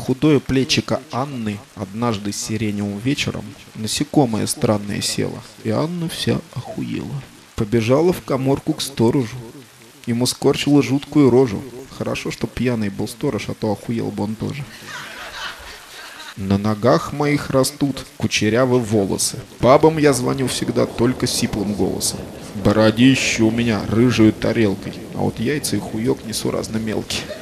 худое плечико Анны однажды сиреневым вечером насекомое странное село, и Анна вся охуела. Побежала в каморку к сторожу. Ему скорчила жуткую рожу. Хорошо, что пьяный был сторож, а то охуел бы он тоже. На ногах моих растут кучерявые волосы. Бабам я звоню всегда только сиплым голосом. Бородище у меня рыжую тарелкой, а вот яйца и хуёк несуразно мелкие.